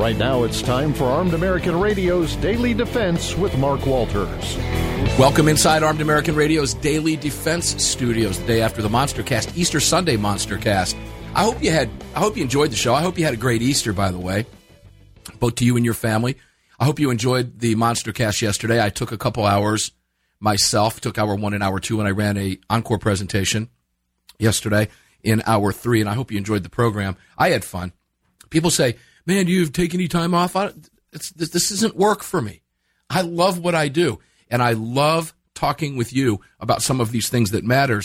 Right now, it's time for Armed American Radio's Daily Defense with Mark Walters. Welcome inside Armed American Radio's Daily Defense Studios, the day after the Monstercast, Easter Sunday Monstercast. I hope you enjoyed the show. I hope you had a great Easter, by the way, both to you and your family. I hope you enjoyed the Monstercast yesterday. I took a couple hours myself, took hour 1 and hour 2, and I ran a encore presentation yesterday in hour 3, and I hope you enjoyed the program. I had fun. People say, man, do you take any time off? This isn't work for me. I love what I do, and I love talking with you about some of these things that matter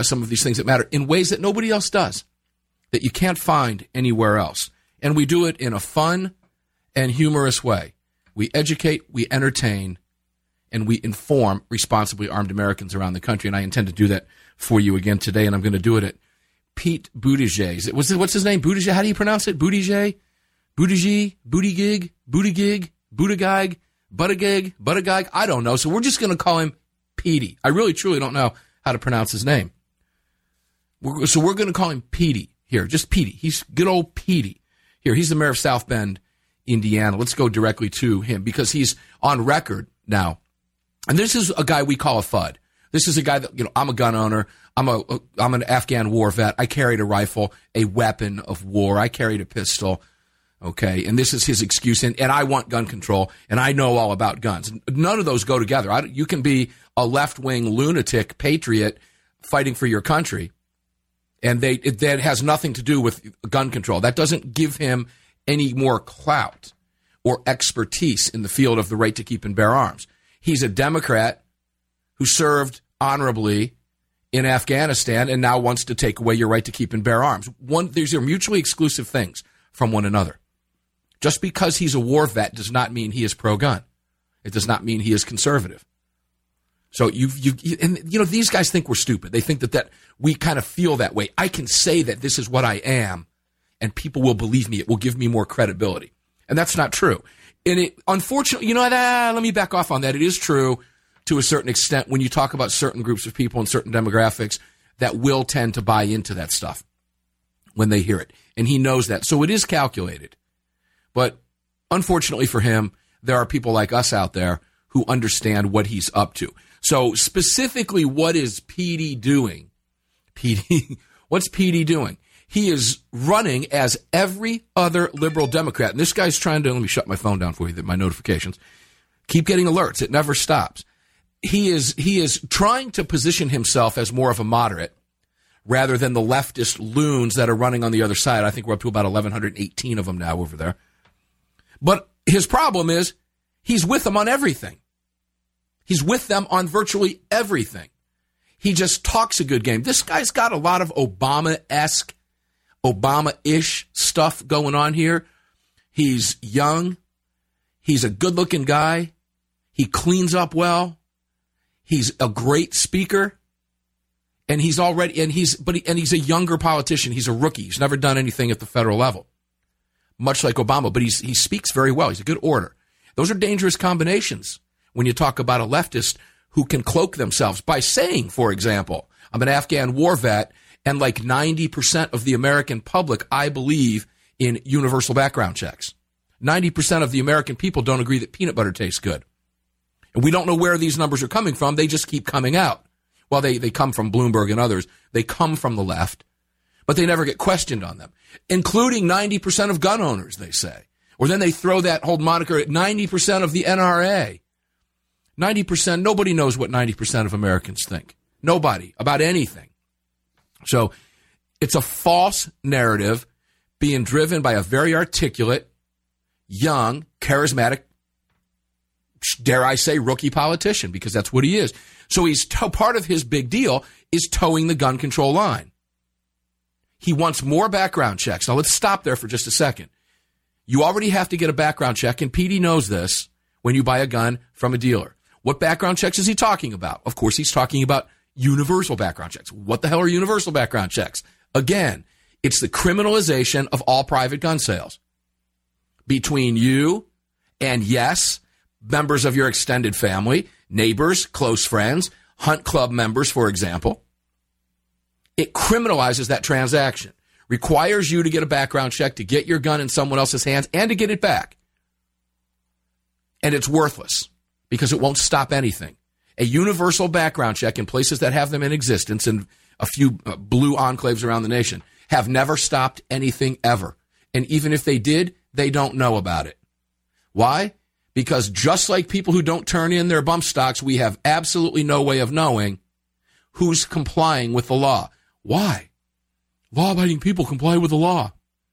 in ways that nobody else does, that you can't find anywhere else. And we do it in a fun and humorous way. We educate, we entertain, and we inform responsibly armed Americans around the country, and I intend to do that for you again today, and I'm going to do it at Pete Buttigieg. What's his name? Buttigieg? How do you pronounce it? Buttigieg? Buttigieg? Buttigieg? Buttigieg? Buttigieg? Buttigieg? I don't know, so we're just going to call him Petey. I really, truly don't know how to pronounce his name. So we're going to call him Petey here, just Petey. He's good old Petey. Here, he's the mayor of South Bend, Indiana. Let's go directly to him because he's on record now. And this is a guy we call a FUD. This is a guy that, I'm a gun owner. I'm an Afghan war vet. I carried a rifle, a weapon of war. I carried a pistol. Okay. And this is his excuse. And I want gun control. And I know all about guns. None of those go together. You can be a left-wing lunatic patriot fighting for your country. And that has nothing to do with gun control. That doesn't give him any more clout or expertise in the field of the right to keep and bear arms. He's a Democrat who served honorably in Afghanistan and now wants to take away your right to keep and bear arms. These are mutually exclusive things from one another. Just because he's a war vet does not mean he is pro-gun. It does not mean he is conservative. So these guys think we're stupid. They think that we kind of feel that way. I can say that this is what I am, and people will believe me. It will give me more credibility. And that's not true. And unfortunately, let me back off on that. It is true to a certain extent when you talk about certain groups of people and certain demographics that will tend to buy into that stuff when they hear it. And he knows that. So it is calculated. But unfortunately for him, there are people like us out there who understand what he's up to. So specifically, what is Petey doing? What's Petey doing? He is running as every other liberal Democrat. And this guy's trying to, let me shut my phone down for you, my notifications. Keep getting alerts. It never stops. He is trying to position himself as more of a moderate rather than the leftist loons that are running on the other side. I think we're up to about 1,118 of them now over there. But his problem is he's with them on everything. He's with them on virtually everything. He just talks a good game. This guy's got a lot of Obama-esque, Obama-ish stuff going on here. He's young. He's a good-looking guy. He cleans up well. He's a great speaker. And he's a younger politician. He's a rookie. He's never done anything at the federal level, much like Obama, but he speaks very well. He's a good orator. Those are dangerous combinations when you talk about a leftist who can cloak themselves by saying, for example, I'm an Afghan war vet, and like 90% of the American public, I believe in universal background checks. 90% of the American people don't agree that peanut butter tastes good. And we don't know where these numbers are coming from. They just keep coming out. Well, they come from Bloomberg and others. They come from the left, but they never get questioned on them, including 90% of gun owners, they say. Or then they throw that whole moniker at 90% of the NRA. 90%, nobody knows what 90% of Americans think. Nobody, about anything. So it's a false narrative being driven by a very articulate, young, charismatic, dare I say, rookie politician, because that's what he is. So part of his big deal is towing the gun control line. He wants more background checks. Now, let's stop there for just a second. You already have to get a background check, and Petey knows this when you buy a gun from a dealer. What background checks is he talking about? Of course, he's talking about universal background checks. What the hell are universal background checks? Again, it's the criminalization of all private gun sales between you and, yes, members of your extended family, neighbors, close friends, hunt club members, for example. It criminalizes that transaction. requires you to get a background check to get your gun in someone else's hands and to get it back. And it's worthless because it won't stop anything. A universal background check in places that have them in existence, in a few blue enclaves around the nation, have never stopped anything ever. And even if they did, they don't know about it. Why? Because just like people who don't turn in their bump stocks, we have absolutely no way of knowing who's complying with the law. Why? Law-abiding people comply with the law.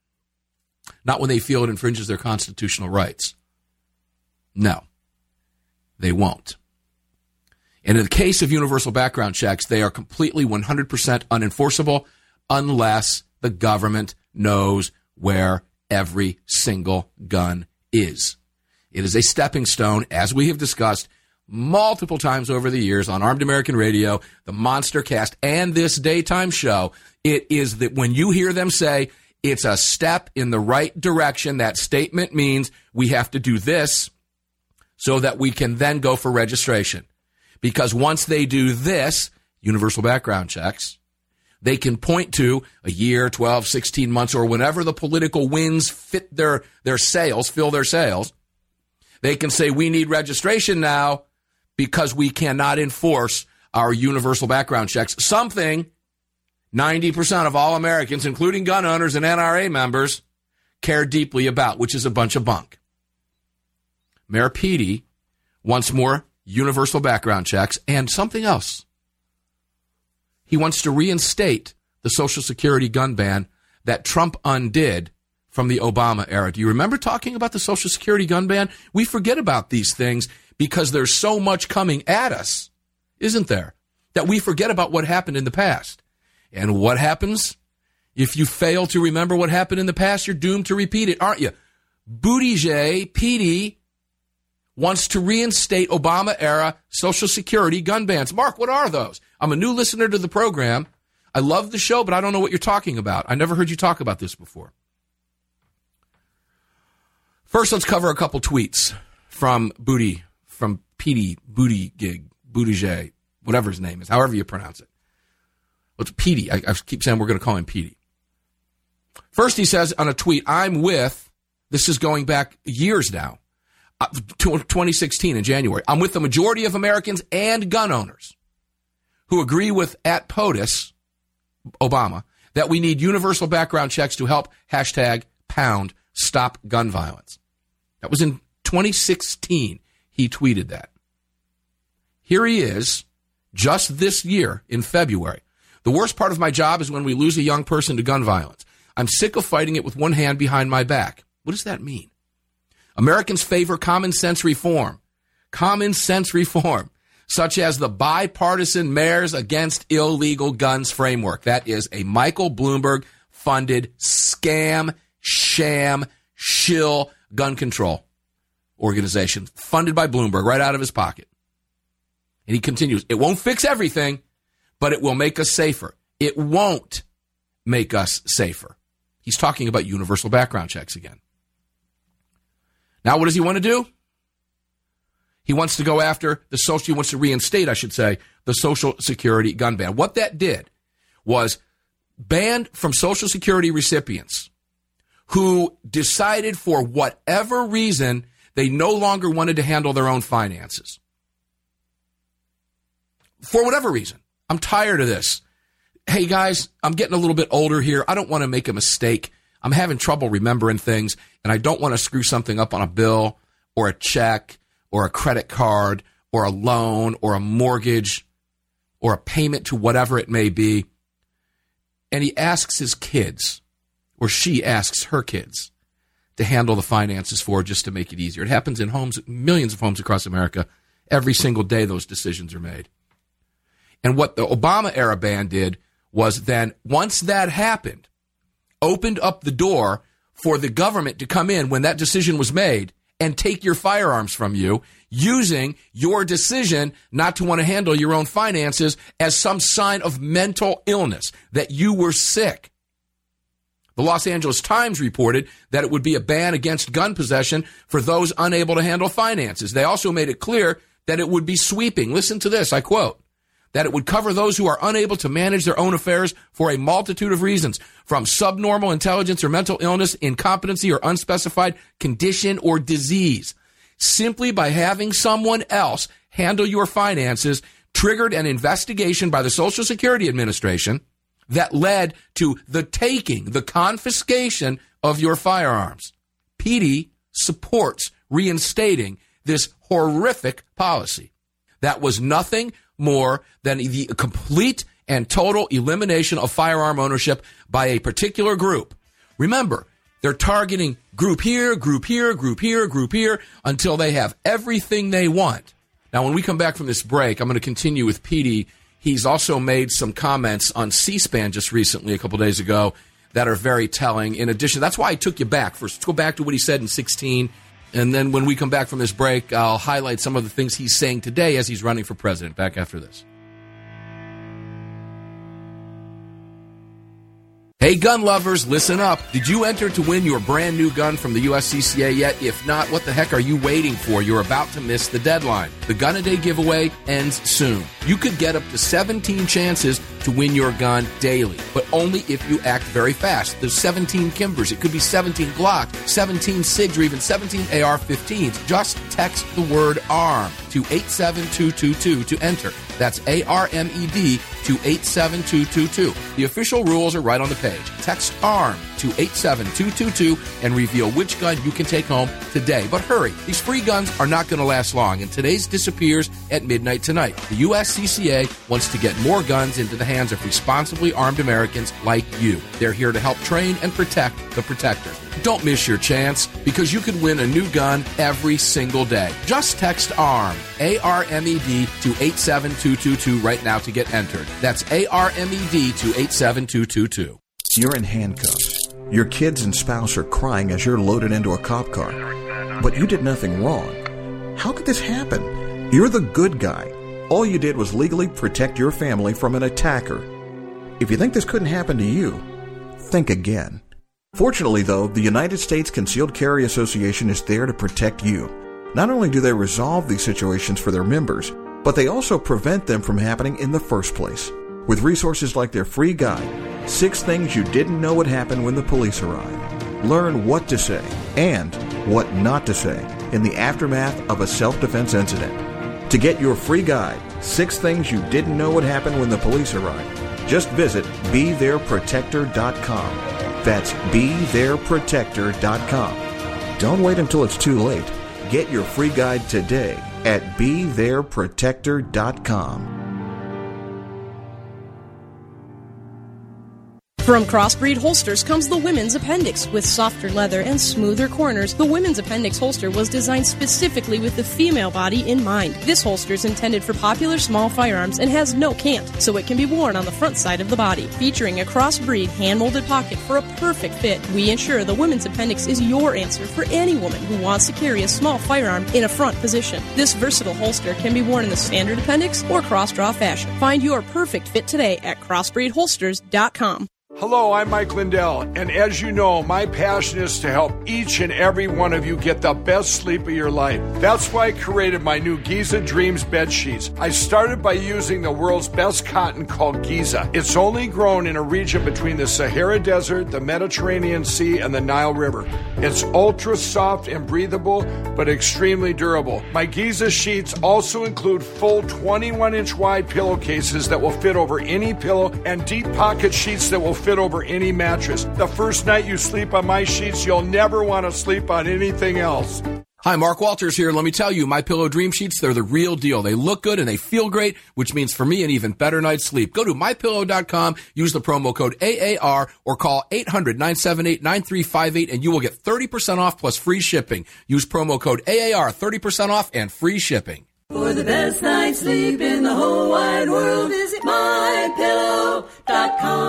Not when they feel it infringes their constitutional rights. No, they won't. And in the case of universal background checks, they are completely 100% unenforceable unless the government knows where every single gun is. It is a stepping stone, as we have discussed multiple times over the years on Armed American Radio, the Monster Cast, and this daytime show. It is that when you hear them say it's a step in the right direction, that statement means we have to do this so that we can then go for registration. Because once they do this, universal background checks, they can point to a year, 12, 16 months, or whenever the political winds fit their sails, fill their sails. They can say, we need registration now because we cannot enforce our universal background checks. Something 90% of all Americans, including gun owners and NRA members, care deeply about, which is a bunch of bunk. Mayor Petey wants more universal background checks and something else. He wants to reinstate the Social Security gun ban that Trump undid from the Obama era. Do you remember talking about the Social Security gun ban? We forget about these things because there's so much coming at us, isn't there, that we forget about what happened in the past. And what happens? If you fail to remember what happened in the past, you're doomed to repeat it, aren't you? Buttigieg, Petey, wants to reinstate Obama-era Social Security gun bans. Mark, what are those? I'm a new listener to the program. I love the show, but I don't know what you're talking about. I never heard you talk about this before. First, let's cover a couple tweets from Petey, Buttigieg, whatever his name is, however you pronounce it. Well, it's Petey. I keep saying we're going to call him Petey. First, he says on a tweet, this is going back years now, to 2016 in January, I'm with the majority of Americans and gun owners who agree with at POTUS, Obama, that we need universal background checks to help #pound stop gun violence. That was in 2016. He tweeted that. Here he is, just this year in February. The worst part of my job is when we lose a young person to gun violence. I'm sick of fighting it with one hand behind my back. What does that mean? Americans favor common sense reform, such as the bipartisan Mayors Against Illegal Guns framework. That is a Michael Bloomberg-funded scam, sham, shill gun control organization funded by Bloomberg right out of his pocket. And he continues, it won't fix everything, but it will make us safer. It won't make us safer. He's talking about universal background checks again. Now, what does he want to do? He wants to go after he wants to reinstate, the Social Security gun ban. What that did was banned from Social Security recipients who decided for whatever reason they no longer wanted to handle their own finances. For whatever reason. I'm tired of this. Hey, guys, I'm getting a little bit older here. I don't want to make a mistake. I'm having trouble remembering things, and I don't want to screw something up on a bill or a check or a credit card or a loan or a mortgage or a payment to whatever it may be. And he asks his kids, or she asks her kids, to handle the finances for her just to make it easier. It happens in homes, millions of homes across America. Every single day those decisions are made. And what the Obama-era ban did was then, once that happened, opened up the door for the government to come in when that decision was made and take your firearms from you, using your decision not to want to handle your own finances as some sign of mental illness, that you were sick. The Los Angeles Times reported that it would be a ban against gun possession for those unable to handle finances. They also made it clear that it would be sweeping. Listen to this, I quote, that it would cover those who are unable to manage their own affairs for a multitude of reasons, from subnormal intelligence or mental illness, incompetency or unspecified condition or disease. Simply by having someone else handle your finances triggered an investigation by the Social Security Administration that led to the taking, the confiscation of your firearms. PD supports reinstating this horrific policy. That was nothing more than the complete and total elimination of firearm ownership by a particular group. Remember, they're targeting group here, group here, group here, group here, until they have everything they want. Now, when we come back from this break, I'm going to continue with Petey. He's also made some comments on C-SPAN just recently, a couple days ago, that are very telling. In addition, that's why I took you back. First, let's go back to what he said in 2016. And then when we come back from this break, I'll highlight some of the things he's saying today as he's running for president. Back after this. Hey, gun lovers, listen up. Did you enter to win your brand new gun from the USCCA yet? If not, what the heck are you waiting for? You're about to miss the deadline. The Gun-A-Day giveaway ends soon. You could get up to 17 chances to win your gun daily, but only if you act very fast. There's 17 Kimbers. It could be 17 Glock, 17 SIGs, or even 17 AR-15s. Just text the word ARM to 87222 to enter. That's ARMED to 87222. The official rules are right on the page. Text ARM to 87222 and reveal which gun you can take home today. But hurry, these free guns are not going to last long, and today's disappears at midnight tonight. The USCCA wants to get more guns into the hands of responsibly armed Americans like you. They're here to help train and protect the protectors. Don't miss your chance, because you could win a new gun every single day. Just text ARM, ARMED, to 87222 right now to get entered. That's ARMED to 87222. You're in handcuffs. Your kids and spouse are crying as you're loaded into a cop car. But you did nothing wrong. How could this happen? You're the good guy. All you did was legally protect your family from an attacker. If you think this couldn't happen to you, think again. Fortunately, though, the United States Concealed Carry Association is there to protect you. Not only do they resolve these situations for their members, but they also prevent them from happening in the first place. With resources like their free guide, 6 Things You Didn't Know Would Happen When the Police Arrived. Learn what to say and what not to say in the aftermath of a self-defense incident. To get your free guide, 6 Things You Didn't Know Would Happen When the Police Arrived, just visit BeThereProtector.com. That's BeThereProtector.com. Don't wait until it's too late. Get your free guide today at BeThereProtector.com. From Crossbreed Holsters comes the Women's Appendix. With softer leather and smoother corners, the Women's Appendix holster was designed specifically with the female body in mind. This holster is intended for popular small firearms and has no cant, so it can be worn on the front side of the body. Featuring a crossbreed hand-molded pocket for a perfect fit, we ensure the Women's Appendix is your answer for any woman who wants to carry a small firearm in a front position. This versatile holster can be worn in the standard appendix or cross-draw fashion. Find your perfect fit today at crossbreedholsters.com. Hello, I'm Mike Lindell, and as you know, my passion is to help each and every one of you get the best sleep of your life. That's why I created my new Giza Dreams bed sheets. I started by using the world's best cotton called Giza. It's only grown in a region between the Sahara Desert, the Mediterranean Sea, and the Nile River. It's ultra soft and breathable, but extremely durable. My Giza sheets also include full 21-inch wide pillowcases that will fit over any pillow and deep pocket sheets that will fit over any mattress. The first night you sleep on my sheets, you'll never want to sleep on anything else. Hi, Mark Walters here. Let me tell you, MyPillow Dream Sheets, they're the real deal. They look good and they feel great, which means for me an even better night's sleep. Go to MyPillow.com, use the promo code AAR, or call 800-978-9358, and you will get 30% off plus free shipping. Use promo code AAR, 30% off and free shipping. For the best night's sleep in the whole wide world, visit MyPillow.com.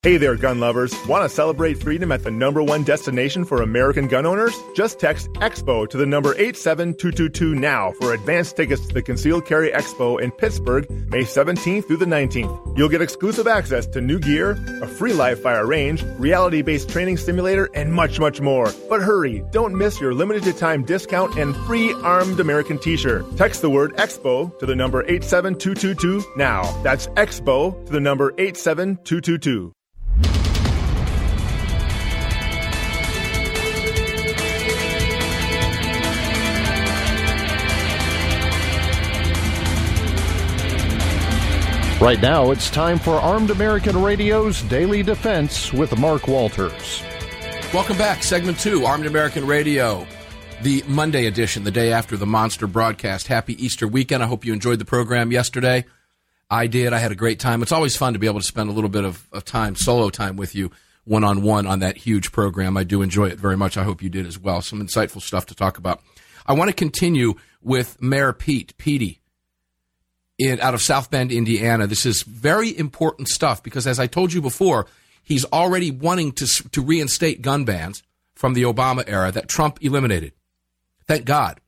Hey there, gun lovers. Want to celebrate freedom at the #1 destination for American gun owners? Just text EXPO to the number 87222 now for advance tickets to the Concealed Carry Expo in Pittsburgh, May 17th through the 19th. You'll get exclusive access to new gear, a free live fire range, reality-based training simulator, and much, much more. But hurry, don't miss your limited-time discount and free Armed American t-shirt. Text the word EXPO to the number 87222 now. That's EXPO to the number 87222. Right now, it's time for Armed American Radio's Daily Defense with Mark Walters. Welcome back. Segment 2, Armed American Radio, the Monday edition, the day after the Monster broadcast. Happy Easter weekend. I hope you enjoyed the program yesterday. I did. I had a great time. It's always fun to be able to spend a little bit of time, solo time with you, one-on-one on that huge program. I do enjoy it very much. I hope you did as well. Some insightful stuff to talk about. I want to continue with Mayor Petey. Out of South Bend, Indiana. This is very important stuff because, as I told you before, he's already wanting to reinstate gun bans from the Obama era that Trump eliminated. Thank God.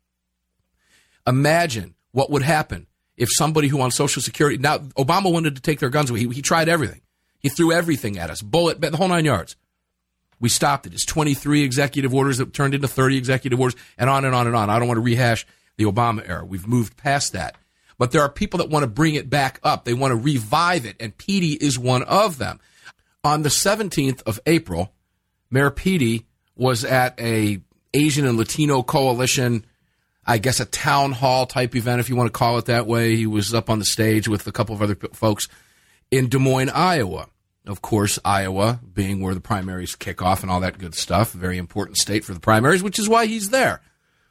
Imagine what would happen if somebody who on Social Security... Now, Obama wanted to take their guns away. He tried everything. He threw everything at us. Bullet, the whole 9 yards. We stopped it. It's 23 executive orders that turned into 30 executive orders, and on and on and on. I don't want to rehash the Obama era. We've moved past that. But there are people that want to bring it back up. They want to revive it, and Petey is one of them. On the 17th of April, Mayor Petey was at a Asian and Latino coalition, I guess a town hall type event, if you want to call it that way. He was up on the stage with a couple of other folks in Des Moines, Iowa. Of course, Iowa being where the primaries kick off and all that good stuff, a very important state for the primaries, which is why he's there.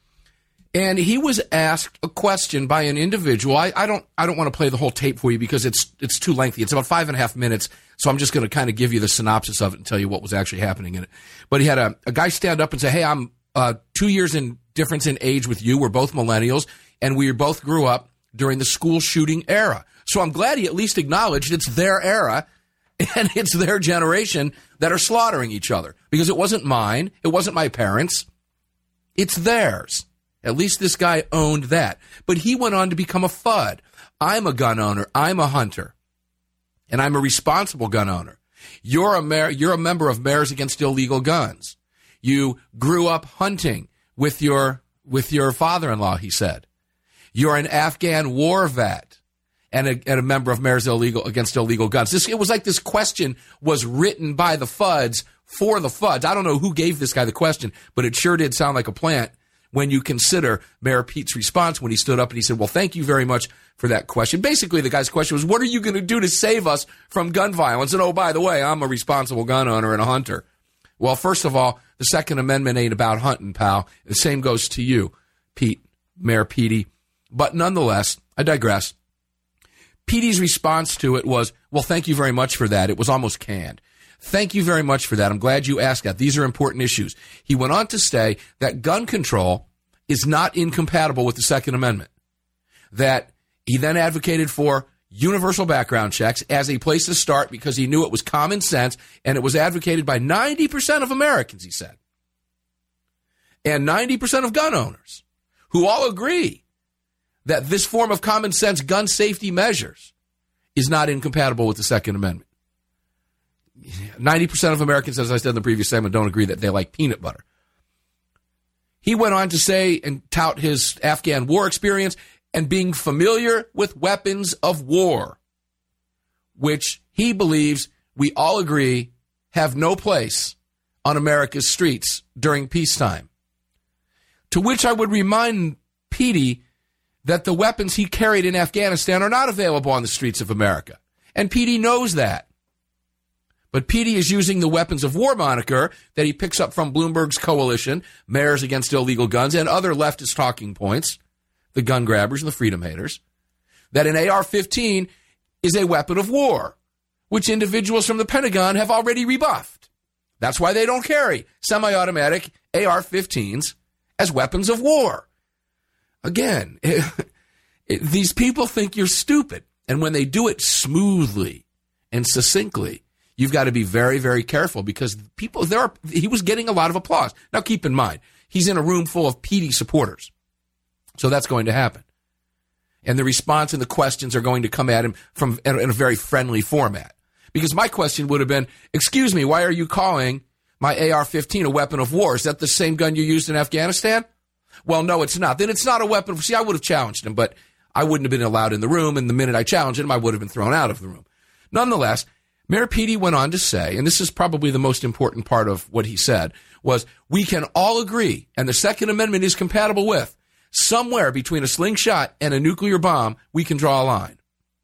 And he was asked a question by an individual. I don't want to play the whole tape for you because it's too lengthy. It's about 5.5 minutes, so I'm just going to kind of give you the synopsis of it and tell you what was actually happening in it. But he had a guy stand up and say, hey, I'm 2 years in difference in age with you. We're both millennials, and we both grew up during the school shooting era. So I'm glad he at least acknowledged it's their era and it's their generation that are slaughtering each other. Because it wasn't mine. It wasn't my parents'. It's theirs. At least this guy owned that. But he went on to become a FUD. I'm a gun owner. I'm a hunter. And I'm a responsible gun owner. You're a member of Mayors Against Illegal Guns. You grew up hunting with your father-in-law, he said. You're an Afghan war vet and a member of Mayors Against Illegal Guns. It was like this question was written by the FUDs for the FUDs. I don't know who gave this guy the question, but it sure did sound like a plant when you consider Mayor Pete's response when he stood up and he said, well, thank you very much for that question. Basically, the guy's question was, what are you going to do to save us from gun violence? And, oh, by the way, I'm a responsible gun owner and a hunter. Well, first of all, the Second Amendment ain't about hunting, pal. The same goes to you, Mayor Petey. But nonetheless, I digress. Petey's response to it was, well, thank you very much for that. It was almost canned. Thank you very much for that. I'm glad you asked that. These are important issues. He went on to say that gun control is not incompatible with the Second Amendment. That he then advocated for universal background checks as a place to start because he knew it was common sense and it was advocated by 90% of Americans, he said. And 90% of gun owners who all agree that this form of common sense gun safety measures is not incompatible with the Second Amendment. 90% of Americans, as I said in the previous segment, don't agree that they like peanut butter. He went on to say and tout his Afghan war experience and being familiar with weapons of war, which he believes we all agree have no place on America's streets during peacetime. To which I would remind Petey that the weapons he carried in Afghanistan are not available on the streets of America. And Petey knows that. But Petey is using the weapons of war moniker that he picks up from Bloomberg's coalition, Mayors Against Illegal Guns, and other leftist talking points, the gun grabbers and the freedom haters, that an AR-15 is a weapon of war, which individuals from the Pentagon have already rebuffed. That's why they don't carry semi-automatic AR-15s as weapons of war. Again, these people think you're stupid, and when they do it smoothly and succinctly, you've got to be very, very careful because he was getting a lot of applause. Now, keep in mind, he's in a room full of Petey supporters. So that's going to happen. And the response and the questions are going to come at him in a very friendly format. Because my question would have been, excuse me, why are you calling my AR-15 a weapon of war? Is that the same gun you used in Afghanistan? Well, no, it's not. Then it's not a weapon of war. See, I would have challenged him, but I wouldn't have been allowed in the room. And the minute I challenged him, I would have been thrown out of the room. Nonetheless, Mayor Petey went on to say, and this is probably the most important part of what he said, was we can all agree, and the Second Amendment is compatible with, somewhere between a slingshot and a nuclear bomb, we can draw a line.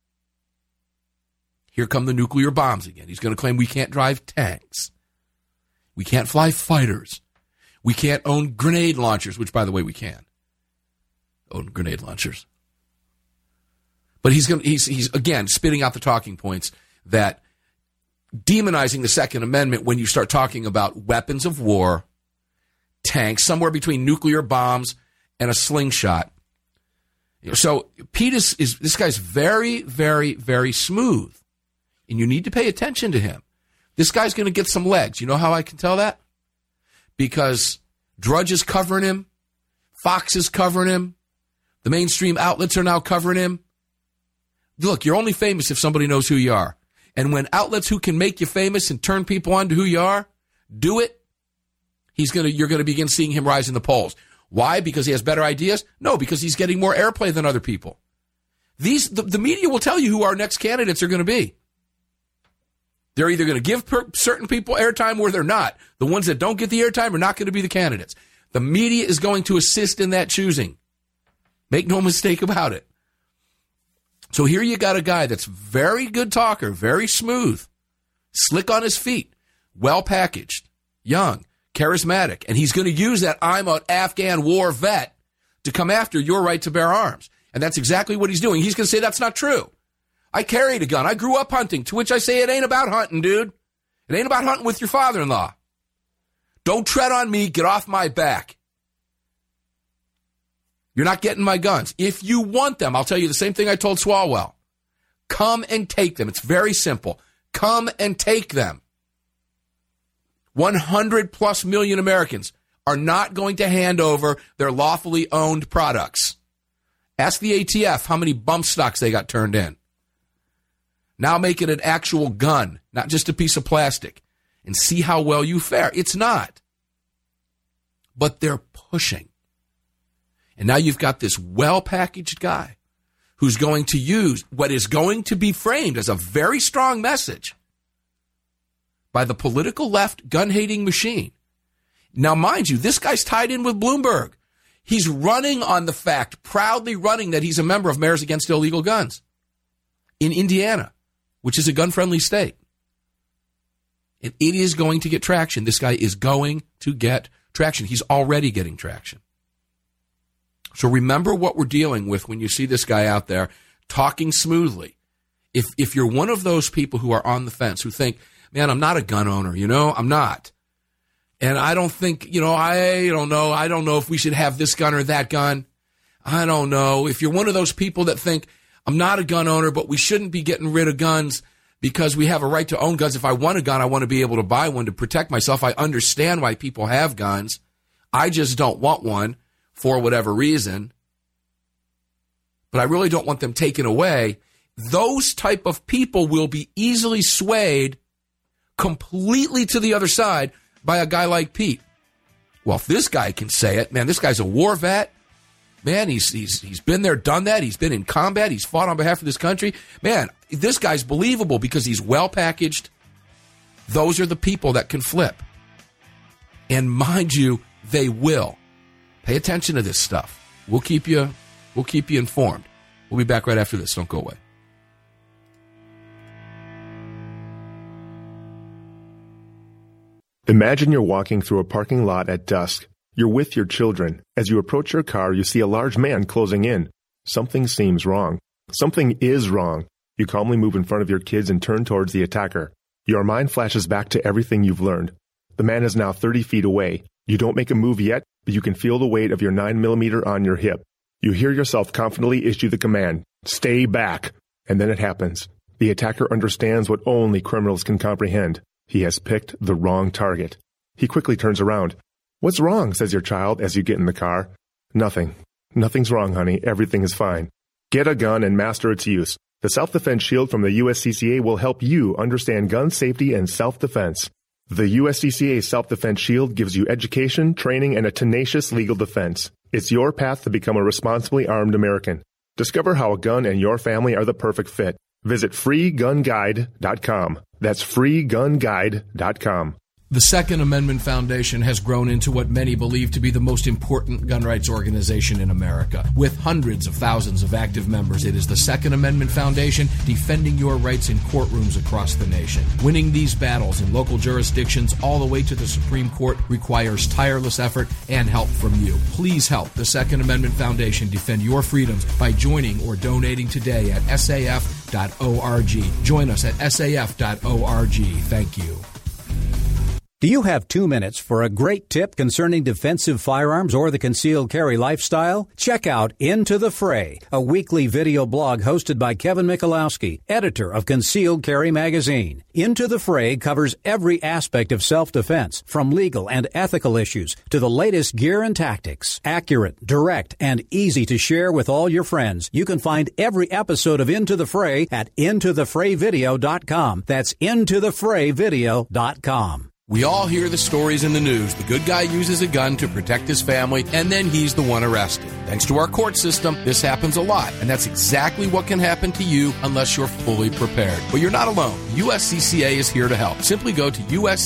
Here come the nuclear bombs again. He's going to claim we can't drive tanks. We can't fly fighters. We can't own grenade launchers, which, by the way, we can own grenade launchers. But he's again spitting out the talking points that demonizing the Second Amendment when you start talking about weapons of war, tanks, somewhere between nuclear bombs and a slingshot. So Pete this guy's very, very, very smooth, and you need to pay attention to him. This guy's going to get some legs. You know how I can tell that? Because Drudge is covering him, Fox is covering him, the mainstream outlets are now covering him. Look, you're only famous if somebody knows who you are. And when outlets who can make you famous and turn people on to who you are do it, you're going to begin seeing him rise in the polls. Why? Because he has better ideas? No, because he's getting more airplay than other people. The media will tell you who our next candidates are going to be. They're either going to give certain people airtime or they're not. The ones that don't get the airtime are not going to be the candidates. The media is going to assist in that choosing. Make no mistake about it. So here you got a guy that's very good talker, very smooth, slick on his feet, well packaged, young, charismatic, and he's going to use that I'm an Afghan war vet to come after your right to bear arms. And that's exactly what he's doing. He's going to say that's not true. I carried a gun. I grew up hunting, to which I say it ain't about hunting, dude. It ain't about hunting with your father-in-law. Don't tread on me. Get off my back. You're not getting my guns. If you want them, I'll tell you the same thing I told Swalwell. Come and take them. It's very simple. Come and take them. 100+ million Americans are not going to hand over their lawfully owned products. Ask the ATF how many bump stocks they got turned in. Now make it an actual gun, not just a piece of plastic, and see how well you fare. It's not. But they're pushing. And now you've got this well-packaged guy who's going to use what is going to be framed as a very strong message by the political left gun-hating machine. Now, mind you, this guy's tied in with Bloomberg. He's running on the fact, proudly running, that he's a member of Mayors Against Illegal Guns in Indiana, which is a gun-friendly state. And it is going to get traction. This guy is going to get traction. He's already getting traction. So remember what we're dealing with when you see this guy out there talking smoothly. If you're one of those people who are on the fence, who think, man, I'm not a gun owner, I'm not. And I don't think, I don't know if we should have this gun or that gun. I don't know. If you're one of those people that think, I'm not a gun owner, but we shouldn't be getting rid of guns because we have a right to own guns. If I want a gun, I want to be able to buy one to protect myself. I understand why people have guns. I just don't want one for whatever reason. But I really don't want them taken away. Those type of people will be easily swayed completely to the other side by a guy like Pete. Well, if this guy can say it, man, this guy's a war vet. Man, he's been there, done that. He's been in combat. He's fought on behalf of this country. Man, this guy's believable because he's well packaged. Those are the people that can flip. And mind you, they will. Pay attention to this stuff. We'll keep you informed. We'll be back right after this. Don't go away. Imagine you're walking through a parking lot at dusk. You're with your children. As you approach your car, you see a large man closing in. Something seems wrong. Something is wrong. You calmly move in front of your kids and turn towards the attacker. Your mind flashes back to everything you've learned. The man is now 30 feet away. You don't make a move yet, but you can feel the weight of your 9mm on your hip. You hear yourself confidently issue the command, "Stay back." And then it happens. The attacker understands what only criminals can comprehend. He has picked the wrong target. He quickly turns around. "What's wrong?" says your child as you get in the car. "Nothing. Nothing's wrong, honey. Everything is fine." Get a gun and master its use. The Self-Defense Shield from the USCCA will help you understand gun safety and self-defense. The USCCA Self-Defense Shield gives you education, training, and a tenacious legal defense. It's your path to become a responsibly armed American. Discover how a gun and your family are the perfect fit. Visit freegunguide.com. That's freegunguide.com. The Second Amendment Foundation has grown into what many believe to be the most important gun rights organization in America. With hundreds of thousands of active members, it is the Second Amendment Foundation defending your rights in courtrooms across the nation. Winning these battles in local jurisdictions all the way to the Supreme Court requires tireless effort and help from you. Please help the Second Amendment Foundation defend your freedoms by joining or donating today at saf.org. Join us at saf.org. Thank you. Do you have 2 minutes for a great tip concerning defensive firearms or the concealed carry lifestyle? Check out Into the Fray, a weekly video blog hosted by Kevin Michalowski, editor of Concealed Carry magazine. Into the Fray covers every aspect of self-defense, from legal and ethical issues to the latest gear and tactics. Accurate, direct, and easy to share with all your friends. You can find every episode of Into the Fray at intothefrayvideo.com. That's intothefrayvideo.com. We all hear the stories in the news. The good guy uses a gun to protect his family, and then he's the one arrested. Thanks to our court system, this happens a lot, and that's exactly what can happen to you unless you're fully prepared. But you're not alone. USCCA is here to help. Simply go to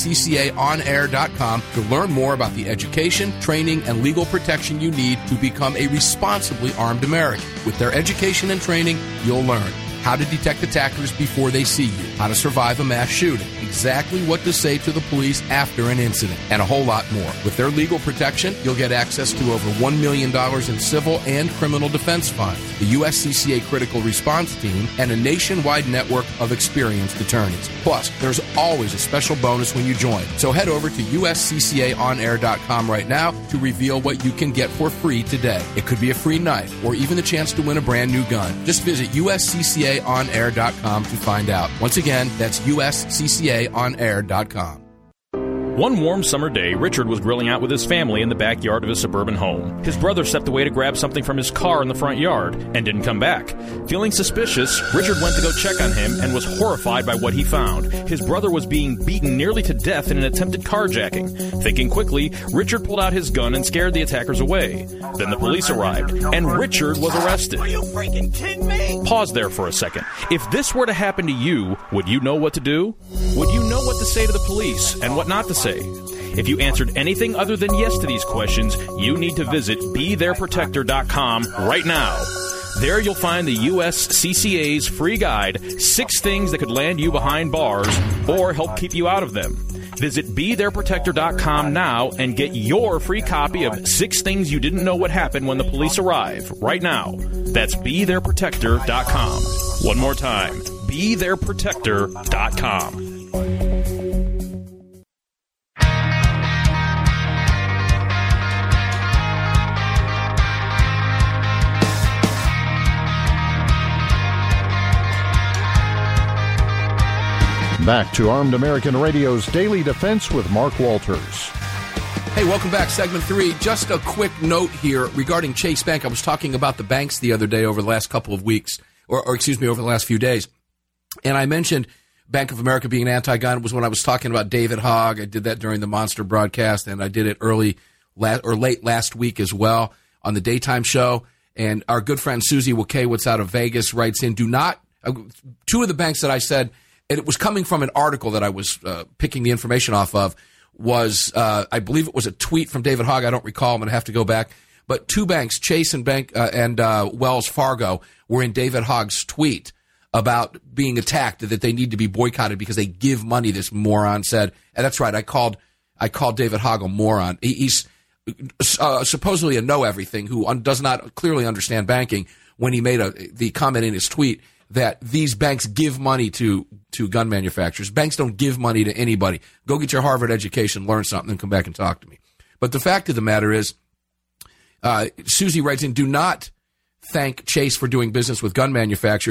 usccaonair.com to learn more about the education, training, and legal protection you need to become a responsibly armed American. With their education and training, you'll learn how to detect attackers before they see you, how to survive a mass shooting, exactly what to say to the police after an incident, and a whole lot more. With their legal protection, you'll get access to over $1 million in civil and criminal defense funds, the USCCA Critical Response Team, and a nationwide network of experienced attorneys. Plus, there's always a special bonus when you join. So head over to usccaonair.com right now to reveal what you can get for free today. It could be a free knife or even the chance to win a brand new gun. Just visit usccaonair.com to find out. Once again, that's usccaonair.com. One warm summer day, Richard was grilling out with his family in the backyard of his suburban home. His brother stepped away to grab something from his car in the front yard and didn't come back. Feeling suspicious, Richard went to go check on him and was horrified by what he found. His brother was being beaten nearly to death in an attempted carjacking. Thinking quickly, Richard pulled out his gun and scared the attackers away. Then the police arrived, and Richard was arrested. Are you freaking kidding me? Pause there for a second. If this were to happen to you, would you know what to do? Would you know what to say to the police and what not to say? If you answered anything other than yes to these questions, you need to visit BeTheirProtector.com right now. There you'll find the USCCA's free guide, 6 things that could land you behind bars or help keep you out of them. Visit BeTheirProtector.com now and get your free copy of 6 Things You Didn't Know Would Happen When the Police Arrive right now. That's BeTheirProtector.com. One more time, BeTheirProtector.com. Back to Armed American Radio's Daily Defense with Mark Walters. Hey, welcome back. Segment 3. Just a quick note here regarding Chase Bank. I was talking about the banks the other day over the last couple of weeks, or over the last few days. And I mentioned Bank of America being anti-gun. It was when I was talking about David Hogg. I did that during the Monster broadcast, and I did it late last week as well on the daytime show. And our good friend Susie Wakewitz out of Vegas writes in, two of the banks that I said, and it was coming from an article that I was picking the information off of, was I believe it was a tweet from David Hogg. I don't recall. I'm going to have to go back. But 2 banks, Chase and Wells Fargo, were in David Hogg's tweet about being attacked, that they need to be boycotted because they give money, this moron said. And that's right. I called David Hogg a moron. He's supposedly a know-everything who does not clearly understand banking when he made the comment in his tweet that these banks give money to gun manufacturers. Banks don't give money to anybody. Go get your Harvard education, learn something, and come back and talk to me. But the fact of the matter is, Susie writes in, do not thank Chase for doing business with gun manufacturers.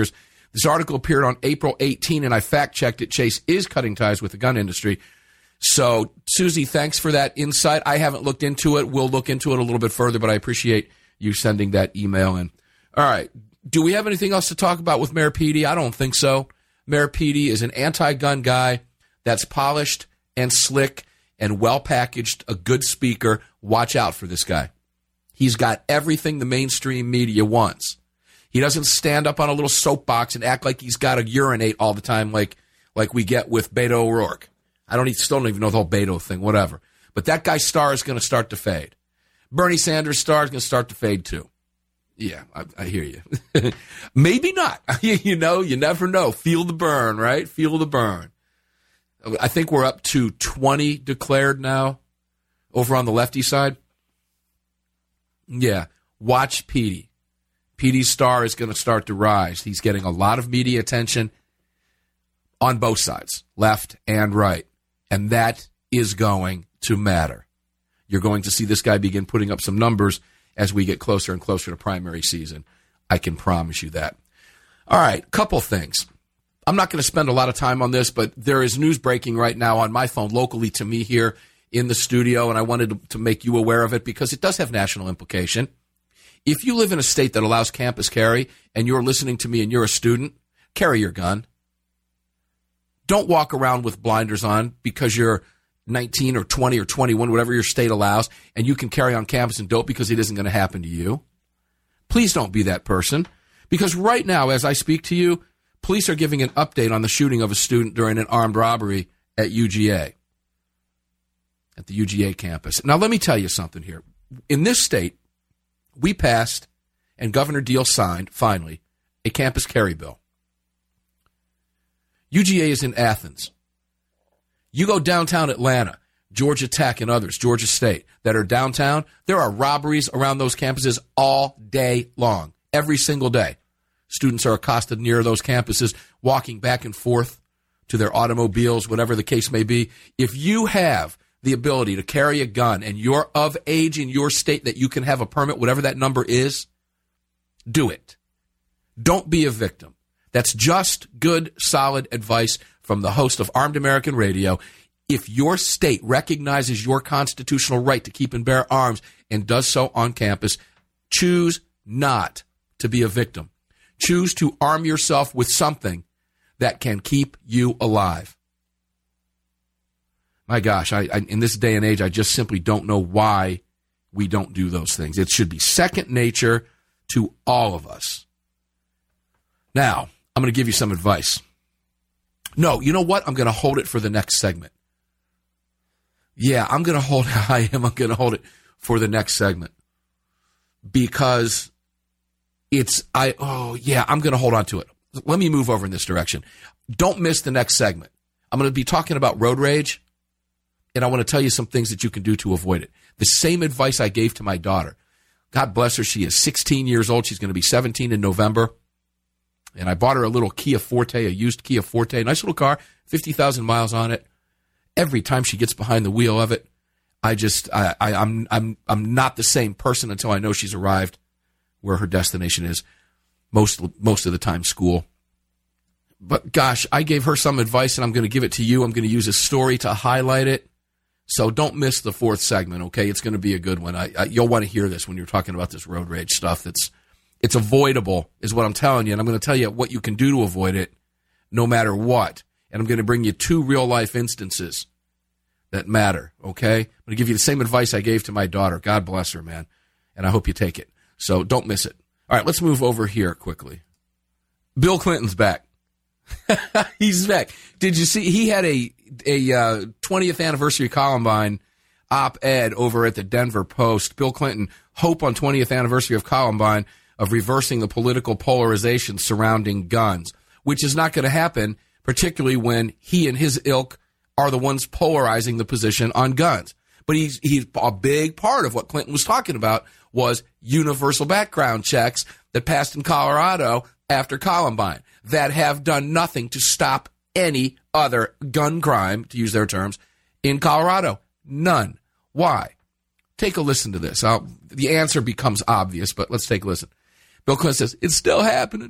This article appeared on April 18, and I fact-checked it. Chase is cutting ties with the gun industry. So, Susie, thanks for that insight. I haven't looked into it. We'll look into it a little bit further, but I appreciate you sending that email in. All right. Do we have anything else to talk about with Mayor Petey? I don't think so. Mayor Petey is an anti-gun guy that's polished and slick and well-packaged, a good speaker. Watch out for this guy. He's got everything the mainstream media wants. He doesn't stand up on a little soapbox and act like he's got to urinate all the time like we get with Beto O'Rourke. Still don't even know the whole Beto thing, whatever. But that guy's star is going to start to fade. Bernie Sanders' star is going to start to fade too. Yeah, I hear you. Maybe not. You never know. Feel the burn, right? Feel the burn. I think we're up to 20 declared now over on the lefty side. Yeah, watch Petey. Petey's star is going to start to rise. He's getting a lot of media attention on both sides, left and right. And that is going to matter. You're going to see this guy begin putting up some numbers as we get closer and closer to primary season. I can promise you that. All right, couple things. I'm not going to spend a lot of time on this, but there is news breaking right now on my phone locally to me here in the studio, and I wanted to make you aware of it because it does have national implication. If you live in a state that allows campus carry and you're listening to me and you're a student, carry your gun. Don't walk around with blinders on because you're 19 or 20 or 21, whatever your state allows, and you can carry on campus and dope because it isn't going to happen to you. Please don't be that person, because right now, as I speak to you, police are giving an update on the shooting of a student during an armed robbery at UGA, at the UGA campus. Now, let me tell you something here. In this state, we passed, and Governor Deal signed, finally, a campus carry bill. UGA is in Athens. You go downtown Atlanta, Georgia Tech and others, Georgia State, that are downtown, there are robberies around those campuses all day long, every single day. Students are accosted near those campuses, walking back and forth to their automobiles, whatever the case may be. If you have the ability to carry a gun and you're of age in your state that you can have a permit, whatever that number is, do it. Don't be a victim. That's just good, solid advice from the host of Armed American Radio. If your state recognizes your constitutional right to keep and bear arms and does so on campus, choose not to be a victim. Choose to arm yourself with something that can keep you alive. My gosh, I in this day and age, I just simply don't know why we don't do those things. It should be second nature to all of us. Now, I'm going to give you some advice. No, you know what? I'm going to hold it for the next segment. Yeah, I'm going to hold it for the next segment. Because I'm going to hold on to it. Let me move over in this direction. Don't miss the next segment. I'm going to be talking about road rage, and I want to tell you some things that you can do to avoid it. The same advice I gave to my daughter. God bless her. She is 16 years old. She's going to be 17 in November. And I bought her a little Kia Forte, a used Kia Forte, nice little car, 50,000 miles on it. Every time she gets behind the wheel of it, I'm not the same person until I know she's arrived where her destination is. Most of the time, school. But gosh, I gave her some advice, and I'm going to give it to you. I'm going to use a story to highlight it. So don't miss the fourth segment, okay? It's going to be a good one. You'll want to hear this when you're talking about this road rage stuff. It's avoidable, is what I'm telling you. And I'm going to tell you what you can do to avoid it no matter what. And I'm going to bring you 2 real-life instances that matter, okay? I'm going to give you the same advice I gave to my daughter. God bless her, man. And I hope you take it. So don't miss it. All right, let's move over here quickly. Bill Clinton's back. He's back. Did you see he had a 20th anniversary Columbine op-ed over at the Denver Post? Bill Clinton, hope on 20th anniversary of Columbine of reversing the political polarization surrounding guns, which is not going to happen, particularly when he and his ilk are the ones polarizing the position on guns. But he's a big part of what Clinton was talking about was universal background checks that passed in Colorado after Columbine that have done nothing to stop any other gun crime, to use their terms, in Colorado. None. Why? Take a listen to this. The answer becomes obvious, but let's take a listen. Bill Clinton says, it's still happening,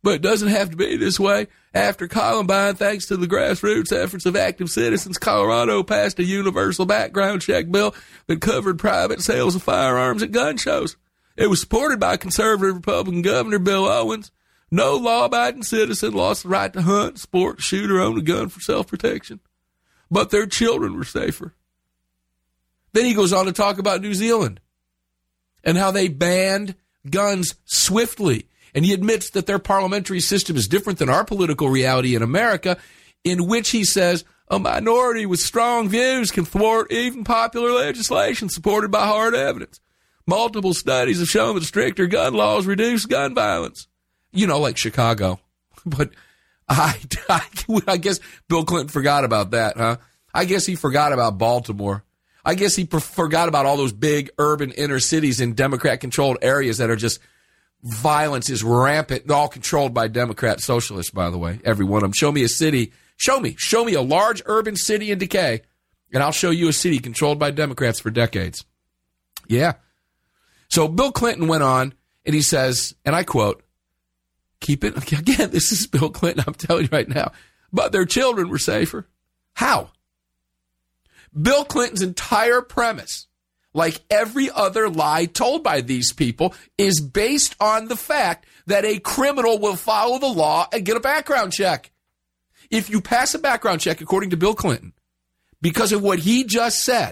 But it doesn't have to be this way. After Columbine, thanks to the grassroots efforts of active citizens, Colorado passed a universal background check bill that covered private sales of firearms at gun shows. It was supported by conservative Republican Governor Bill Owens. No law-abiding citizen lost the right to hunt, sport, shoot, or own a gun for self-protection. But their children were safer. Then he goes on to talk about New Zealand and how they banned guns swiftly. And he admits that their parliamentary system is different than our political reality in America, in which he says a minority with strong views can thwart even popular legislation supported by hard evidence. Multiple studies have shown that stricter gun laws reduce gun violence. You know, like Chicago. But I guess Bill Clinton forgot about that, huh? I guess he forgot about Baltimore. I guess he forgot about all those big urban inner cities in Democrat-controlled areas that are just, violence is rampant, all controlled by Democrat socialists, by the way, every one of them. Show me a city, show me a large urban city in decay, and I'll show you a city controlled by Democrats for decades. Yeah. So Bill Clinton went on, and he says, and I quote, keep it, again, this is Bill Clinton, I'm telling you right now, but their children were safer. How? Bill Clinton's entire premise, like every other lie told by these people, is based on the fact that a criminal will follow the law and get a background check. If you pass a background check, according to Bill Clinton, because of what he just said,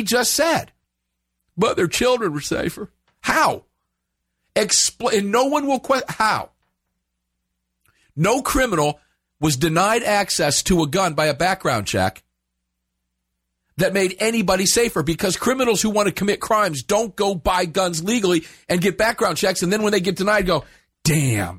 but their children were safer. How? Explain. No one will question. How? No criminal was denied access to a gun by a background check that made anybody safer, because criminals who want to commit crimes don't go buy guns legally and get background checks, and then when they get denied, go, damn,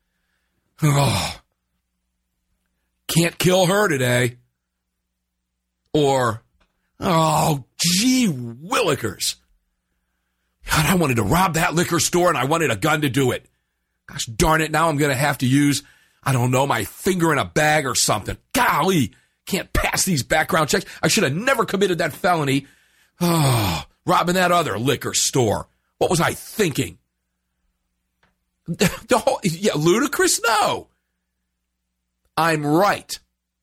can't kill her today. Or, oh, gee willikers. God, I wanted to rob that liquor store and I wanted a gun to do it. Gosh darn it, now I'm going to have to use, I don't know, my finger in a bag or something. Golly, can't pass these background checks. I should have never committed that felony. Oh, robbing that other liquor store. What was I thinking? Ludicrous? No. I'm right.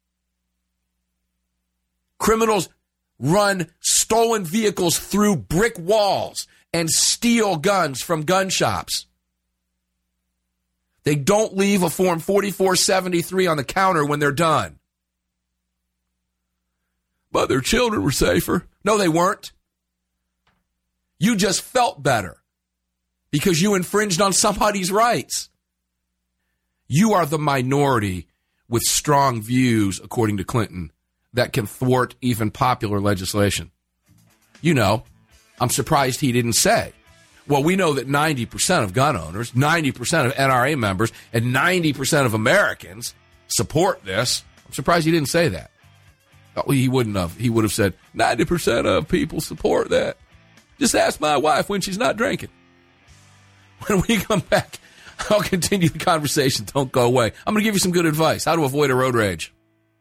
Criminals run stolen vehicles through brick walls and steal guns from gun shops. They don't leave a Form 4473 on the counter when they're done. But their children were safer. No, they weren't. You just felt better because you infringed on somebody's rights. You are the minority with strong views, according to Clinton, that can thwart even popular legislation. You know, I'm surprised he didn't say, well, we know that 90% of gun owners, 90% of NRA members, and 90% of Americans support this. I'm surprised he didn't say that. Oh, he wouldn't have. He would have said 90% of people support that. Just ask my wife when she's not drinking. When we come back, I'll continue the conversation. Don't go away. I'm going to give you some good advice. How to avoid a road rage.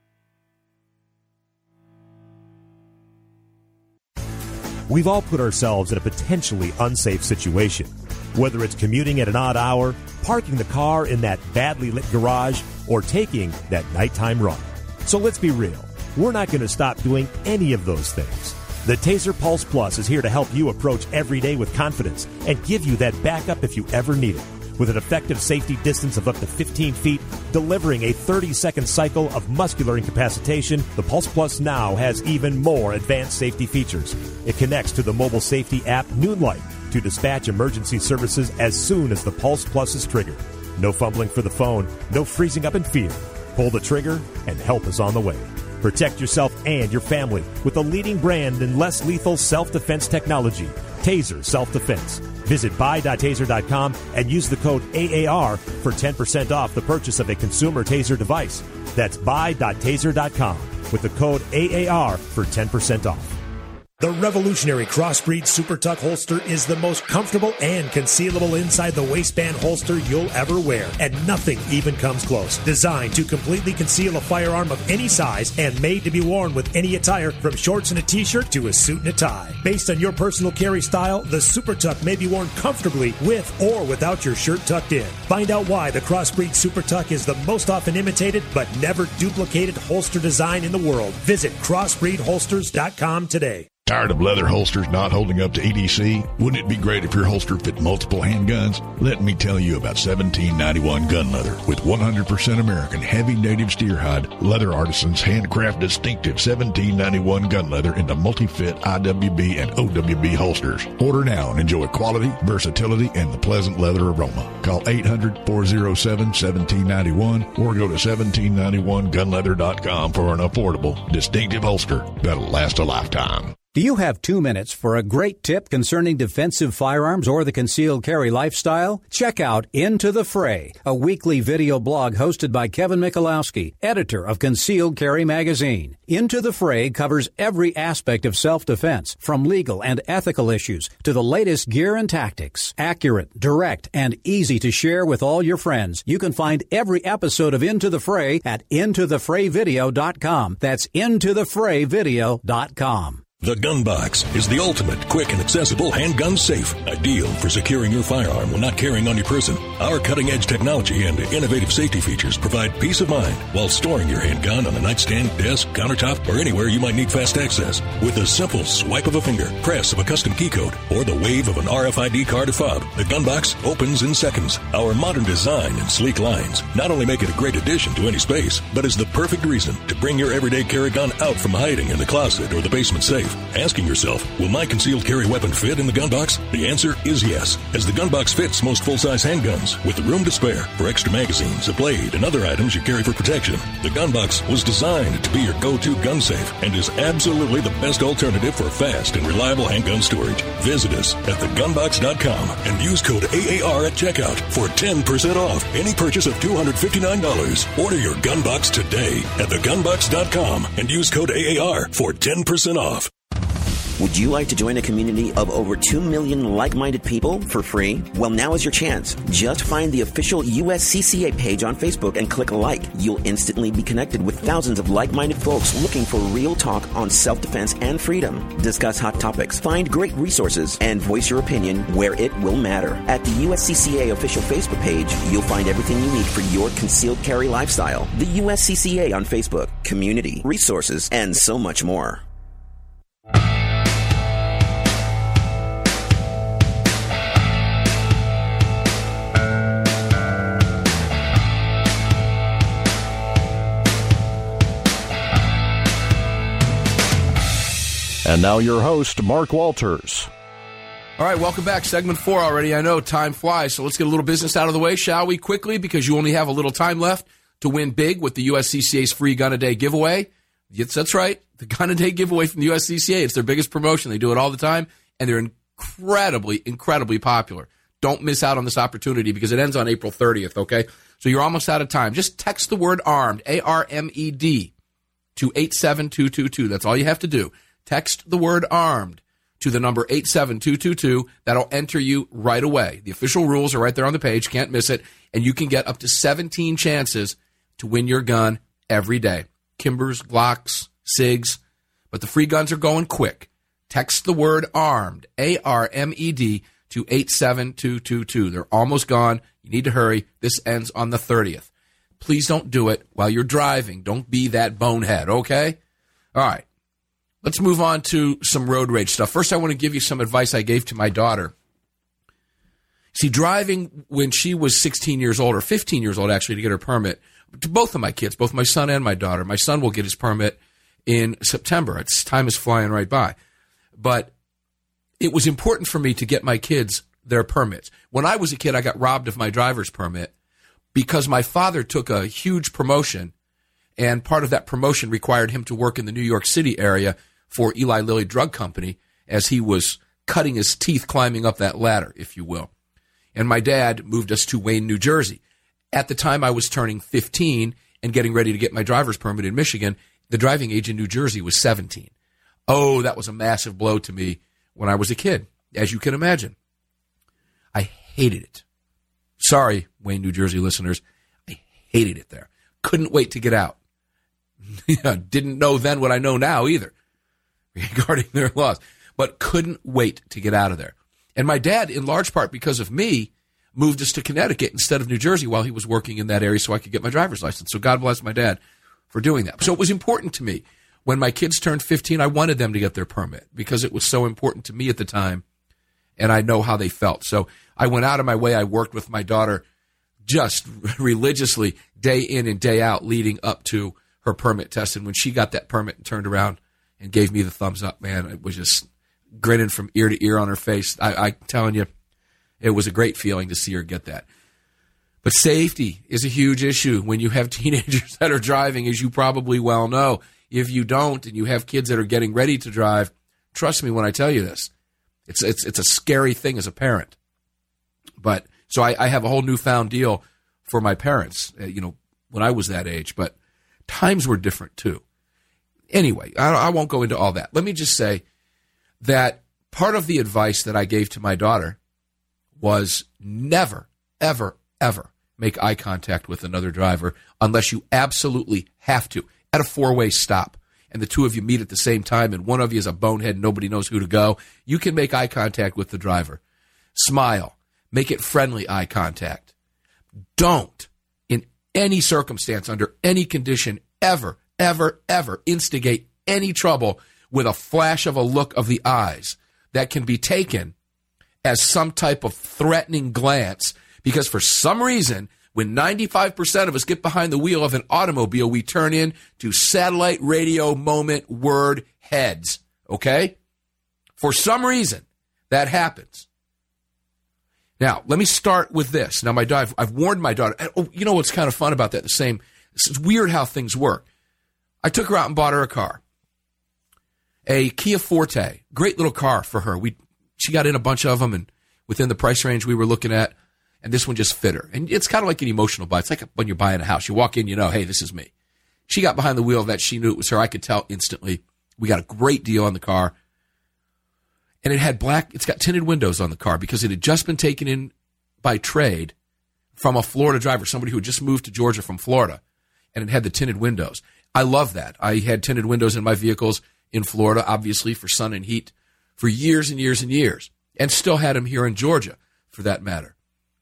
We've all put ourselves in a potentially unsafe situation. Whether it's commuting at an odd hour, parking the car in that badly lit garage, or taking that nighttime run. So let's be real. We're not going to stop doing any of those things. The Taser Pulse Plus is here to help you approach every day with confidence and give you that backup if you ever need it. With an effective safety distance of up to 15 feet, delivering a 30-second cycle of muscular incapacitation, the Pulse Plus now has even more advanced safety features. It connects to the mobile safety app Noonlight to dispatch emergency services as soon as the Pulse Plus is triggered. No fumbling for the phone, no freezing up in fear. Pull the trigger and help is on the way. Protect yourself and your family with the leading brand in less lethal self-defense technology, Taser Self-Defense. Visit buy.taser.com and use the code AAR for 10% off the purchase of a consumer Taser device. That's buy.taser.com with the code AAR for 10% off. The revolutionary Crossbreed Super Tuck holster is the most comfortable and concealable inside the waistband holster you'll ever wear, and nothing even comes close. Designed to completely conceal a firearm of any size and made to be worn with any attire, from shorts and a t-shirt to a suit and a tie. Based on your personal carry style, the Super Tuck may be worn comfortably with or without your shirt tucked in. Find out why the Crossbreed Super Tuck is the most often imitated but never duplicated holster design in the world. Visit crossbreedholsters.com today. Tired of leather holsters not holding up to EDC? Wouldn't it be great if your holster fit multiple handguns? Let me tell you about 1791 Gun Leather. With 100% American heavy native steer hide, leather artisans handcraft distinctive 1791 gun leather into multi-fit IWB and OWB holsters. Order now and enjoy quality, versatility, and the pleasant leather aroma. Call 800-407-1791 or go to 1791gunleather.com for an affordable, distinctive holster that'll last a lifetime. Do you have 2 minutes for a great tip concerning defensive firearms or the concealed carry lifestyle? Check out Into the Fray, a weekly video blog hosted by Kevin Michalowski, editor of Concealed Carry Magazine. Into the Fray covers every aspect of self-defense, from legal and ethical issues to the latest gear and tactics. Accurate, direct, and easy to share with all your friends. You can find every episode of Into the Fray at intothefrayvideo.com. That's intothefrayvideo.com. The Gun Box is the ultimate quick and accessible handgun safe, ideal for securing your firearm when not carrying on your person. Our cutting-edge technology and innovative safety features provide peace of mind while storing your handgun on a nightstand, desk, countertop, or anywhere you might need fast access. With a simple swipe of a finger, press of a custom key code, or the wave of an RFID card or fob, the Gun Box opens in seconds. Our modern design and sleek lines not only make it a great addition to any space, but is the perfect reason to bring your everyday carry gun out from hiding in the closet or the basement safe. Asking yourself, will my concealed carry weapon fit in the gun box? The answer is yes, as the gun box fits most full-size handguns with room to spare for extra magazines, a blade, and other items you carry for protection. The gun box was designed to be your go-to gun safe and is absolutely the best alternative for fast and reliable handgun storage. Visit us at thegunbox.com and use code AAR at checkout for 10% off any purchase of $259. Order your gun box today at thegunbox.com and use code AAR for 10% off. Would you like to join a community of over 2 million like-minded people for free? Well, now is your chance. Just find the official USCCA page on Facebook and click like. You'll instantly be connected with thousands of like-minded folks looking for real talk on self-defense and freedom. Discuss hot topics, find great resources, and voice your opinion where it will matter. At the USCCA official Facebook page, you'll find everything you need for your concealed carry lifestyle. The USCCA on Facebook, community, resources, and so much more. And now your host, Mark Walters. All right, welcome back. Segment 4 already. I know time flies, so let's get a little business out of the way, shall we, quickly, because you only have a little time left to win big with the USCCA's free Gun a Day giveaway. Yes, that's right, the Gun a Day giveaway from the USCCA. It's their biggest promotion. They do it all the time, and they're incredibly, incredibly popular. Don't miss out on this opportunity because it ends on April 30th, okay? So you're almost out of time. Just text the word ARMED, A-R-M-E-D, to 87222. That's all you have to do. Text the word ARMED to the number 87222. That'll enter you right away. The official rules are right there on the page. Can't miss it. And you can get up to 17 chances to win your gun every day. Kimbers, Glocks, SIGs. But the free guns are going quick. Text the word ARMED, A-R-M-E-D, to 87222. They're almost gone. You need to hurry. This ends on the 30th. Please don't do it while you're driving. Don't be that bonehead, okay? All right. Let's move on to some road rage stuff. First, I want to give you some advice I gave to my daughter. See, driving when she was 16 years old, or 15 years old, actually, to get her permit, to both of my kids, both my son and my daughter. My son will get his permit in September. Time is flying right by. But it was important for me to get my kids their permits. When I was a kid, I got robbed of my driver's permit because my father took a huge promotion, and part of that promotion required him to work in the New York City area for Eli Lilly Drug Company as he was cutting his teeth climbing up that ladder, if you will. And my dad moved us to Wayne, New Jersey. At the time I was turning 15 and getting ready to get my driver's permit in Michigan, the driving age in New Jersey was 17. Oh, that was a massive blow to me when I was a kid, as you can imagine. I hated it. Sorry, Wayne, New Jersey listeners. I hated it there. Couldn't wait to get out. Didn't know then what I know now either regarding their laws, but couldn't wait to get out of there. And my dad, in large part because of me, moved us to Connecticut instead of New Jersey while he was working in that area so I could get my driver's license. So God bless my dad for doing that. So it was important to me. When my kids turned 15, I wanted them to get their permit because it was so important to me at the time, and I know how they felt. So I went out of my way. I worked with my daughter just religiously day in and day out leading up to her permit test. And when she got that permit and turned around and gave me the thumbs up, man, it was just grinning from ear to ear on her face. I'm telling you, it was a great feeling to see her get that. But safety is a huge issue when you have teenagers that are driving, as you probably well know. If you don't and you have kids that are getting ready to drive, trust me when I tell you this. It's a scary thing as a parent. But so I have a whole newfound deal for my parents, when I was that age. But times were different too. Anyway, I won't go into all that. Let me just say that part of the advice that I gave to my daughter was never, ever, ever make eye contact with another driver unless you absolutely have to. At a four-way stop, and the two of you meet at the same time, and one of you is a bonehead and nobody knows who to go, you can make eye contact with the driver. Smile. Make it friendly eye contact. Don't, in any circumstance, under any condition, ever, ever, ever instigate any trouble with a flash of a look of the eyes that can be taken as some type of threatening glance, because for some reason, when 95% of us get behind the wheel of an automobile, we turn into satellite radio moment word heads, okay? For some reason, that happens. Now, let me start with this. Now, I've warned my daughter. Oh, you know what's kind of fun about that? It's weird how things work. I took her out and bought her a car. A Kia Forte. Great little car for her. She got in a bunch of them, and within the price range we were looking at, and this one just fit her. And it's kind of like an emotional buy. It's like when you're buying a house. You walk in, you know, hey, this is me. She got behind the wheel of that. She knew it was her. I could tell instantly. We got a great deal on the car. And it's got tinted windows on the car because it had just been taken in by trade from a Florida driver, somebody who had just moved to Georgia from Florida, and it had the tinted windows. I love that. I had tinted windows in my vehicles in Florida, obviously for sun and heat, for years and years and years, and still had them here in Georgia, for that matter.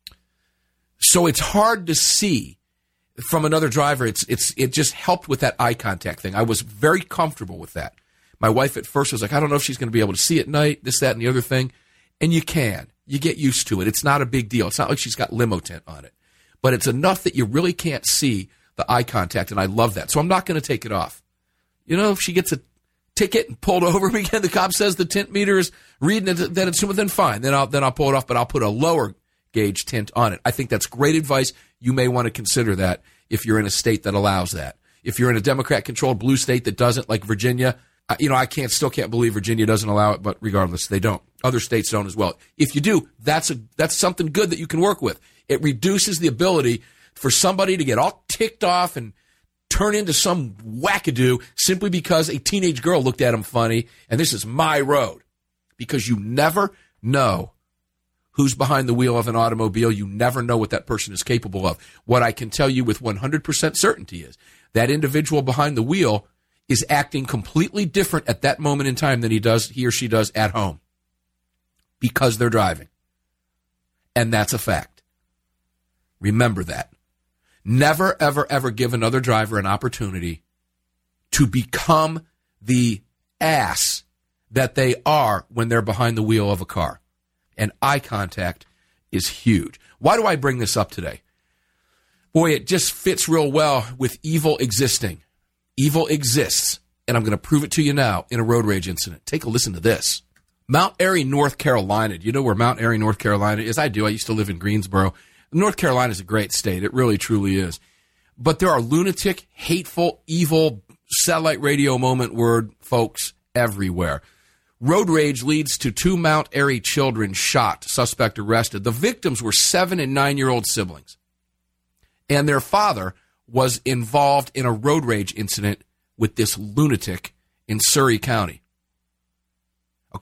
So it's hard to see from another driver. It just helped with that eye contact thing. I was very comfortable with that. My wife at first was like, I don't know if she's going to be able to see at night, this, that, and the other thing. And you can. You get used to it. It's not a big deal. It's not like she's got limo tint on it. But it's enough that you really can't see the eye contact, and I love that. So I'm not going to take it off. You know, if she gets a ticket and pulled over again, the cop says the tint meter is reading it, then fine. Then I'll pull it off, but I'll put a lower gauge tint on it. I think that's great advice. You may want to consider that if you're in a state that allows that. If you're in a Democrat-controlled blue state that doesn't, like Virginia, I still can't believe Virginia doesn't allow it, but regardless, they don't. Other states don't as well. If you do, that's something good that you can work with. It reduces the ability for somebody to get all ticked off and turn into some wackadoo simply because a teenage girl looked at him funny, and this is my road. Because you never know who's behind the wheel of an automobile. You never know what that person is capable of. What I can tell you with 100% certainty is that individual behind the wheel is acting completely different at that moment in time than he or she does at home because they're driving. And that's a fact. Remember that. Never, ever, ever give another driver an opportunity to become the ass that they are when they're behind the wheel of a car. And eye contact is huge. Why do I bring this up today? Boy, it just fits real well with evil existing. Evil exists, and I'm going to prove it to you now in a road rage incident. Take a listen to this. Mount Airy, North Carolina. Do you know where Mount Airy, North Carolina is? I do. I used to live in Greensboro. North Carolina is a great state. It really, truly is. But there are lunatic, hateful, evil, satellite radio moment word folks everywhere. Road rage leads to 2 Mount Airy children shot, suspect arrested. The victims were 7- and 9-year-old siblings. And their father was involved in a road rage incident with this lunatic in Surrey County.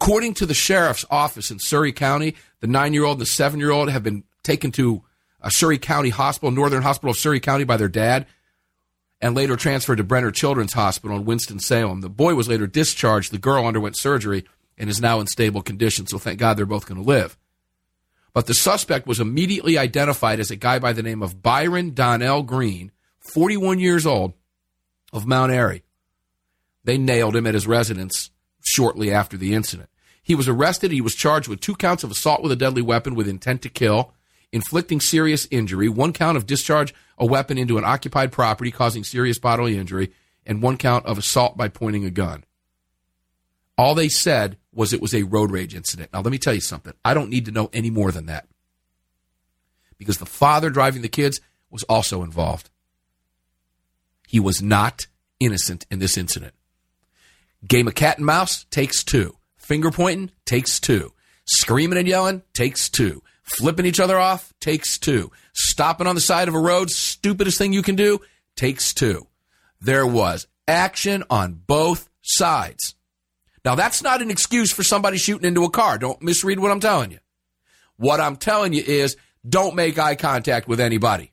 According to the sheriff's office in Surrey County, the 9-year-old and the 7-year-old have been taken to a Surrey County hospital, Northern Hospital of Surrey County, by their dad, and later transferred to Brenner Children's Hospital in Winston-Salem. The boy was later discharged. The girl underwent surgery and is now in stable condition, so thank God they're both going to live. But the suspect was immediately identified as a guy by the name of Byron Donnell Green, 41 years old, of Mount Airy. They nailed him at his residence shortly after the incident. He was arrested. He was charged with 2 counts of assault with a deadly weapon with intent to kill, inflicting serious injury, 1 count of discharge a weapon into an occupied property causing serious bodily injury, and 1 count of assault by pointing a gun. All they said was it was a road rage incident. Now, let me tell you something. I don't need to know any more than that, because the father driving the kids was also involved. He was not innocent in this incident. Game of cat and mouse takes 2. Finger pointing takes 2. Screaming and yelling takes 2. Flipping each other off takes 2. Stopping on the side of a road, stupidest thing you can do, takes 2. There was action on both sides. Now, that's not an excuse for somebody shooting into a car. Don't misread what I'm telling you. What I'm telling you is don't make eye contact with anybody.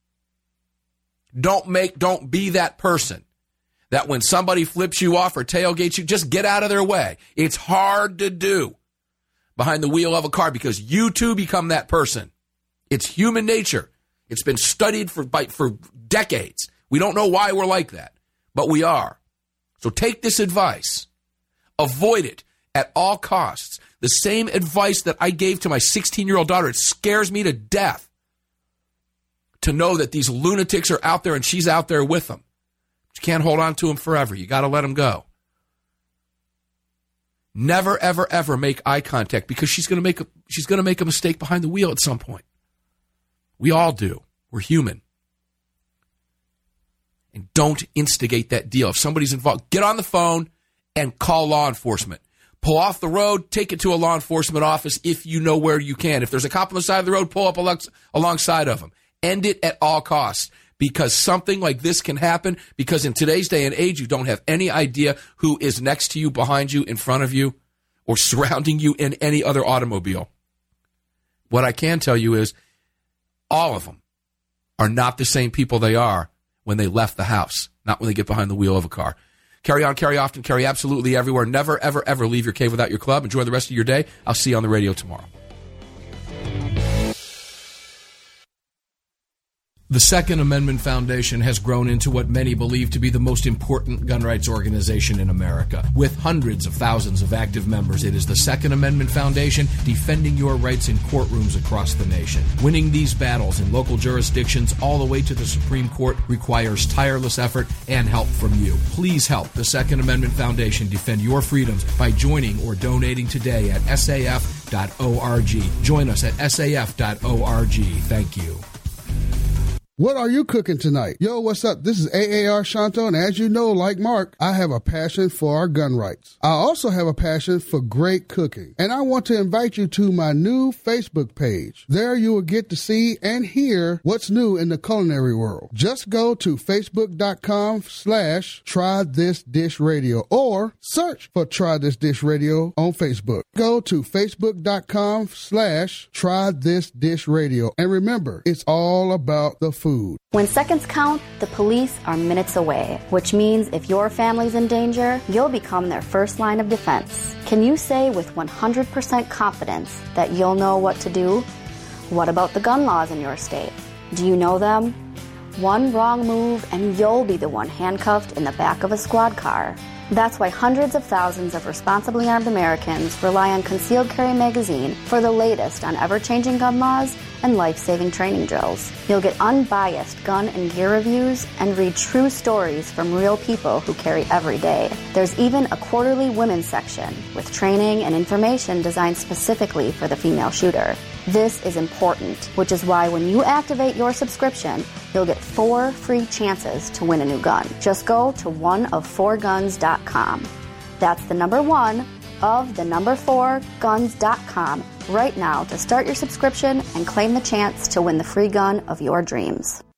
Don't be that person that when somebody flips you off or tailgates you, just get out of their way. It's hard to do behind the wheel of a car because you too become that person. It's human nature. It's been studied for decades. We don't know why we're like that, but we are. So take this advice. Avoid it at all costs. The same advice that I gave to my 16-year-old daughter. It scares me to death to know that these lunatics are out there and she's out there with them. You can't hold on to them forever. You got to let them go. Never, ever, ever make eye contact because she's going to make a mistake behind the wheel at some point. We all do. We're human. And don't instigate that deal. If somebody's involved, get on the phone and call law enforcement. Pull off the road, take it to a law enforcement office if you know where you can. If there's a cop on the side of the road, pull up alongside of them. End it at all costs because something like this can happen because in today's day and age, you don't have any idea who is next to you, behind you, in front of you, or surrounding you in any other automobile. What I can tell you is all of them are not the same people they are when they left the house, not when they get behind the wheel of a car. Carry on, carry often, carry absolutely everywhere. Never, ever, ever leave your cave without your club. Enjoy the rest of your day. I'll see you on the radio tomorrow. The Second Amendment Foundation has grown into what many believe to be the most important gun rights organization in America. With hundreds of thousands of active members, it is the Second Amendment Foundation defending your rights in courtrooms across the nation. Winning these battles in local jurisdictions all the way to the Supreme Court requires tireless effort and help from you. Please help the Second Amendment Foundation defend your freedoms by joining or donating today at saf.org. Join us at saf.org. Thank you. What are you cooking tonight? Yo, what's up? This is AAR Shanto, and as you know, like Mark, I have a passion for our gun rights. I also have a passion for great cooking, and I want to invite you to my new Facebook page. There you will get to see and hear what's new in the culinary world. Just go to facebook.com/trythisdishradio or search for Try This Dish Radio on Facebook. Go to facebook.com/trythisdishradio, and remember, it's all about the food. When seconds count, the police are minutes away, which means if your family's in danger, you'll become their first line of defense. Can you say with 100% confidence that you'll know what to do? What about the gun laws in your state? Do you know them? One wrong move and you'll be the one handcuffed in the back of a squad car. That's why hundreds of thousands of responsibly armed Americans rely on Concealed Carry Magazine for the latest on ever-changing gun laws and life-saving training drills. You'll get unbiased gun and gear reviews and read true stories from real people who carry every day. There's even a quarterly women's section with training and information designed specifically for the female shooter. This is important, which is why when you activate your subscription, you'll get 4 free chances to win a new gun. Just go to oneof4guns.com. That's the number 1 of the number 4guns.com right now to start your subscription and claim the chance to win the free gun of your dreams.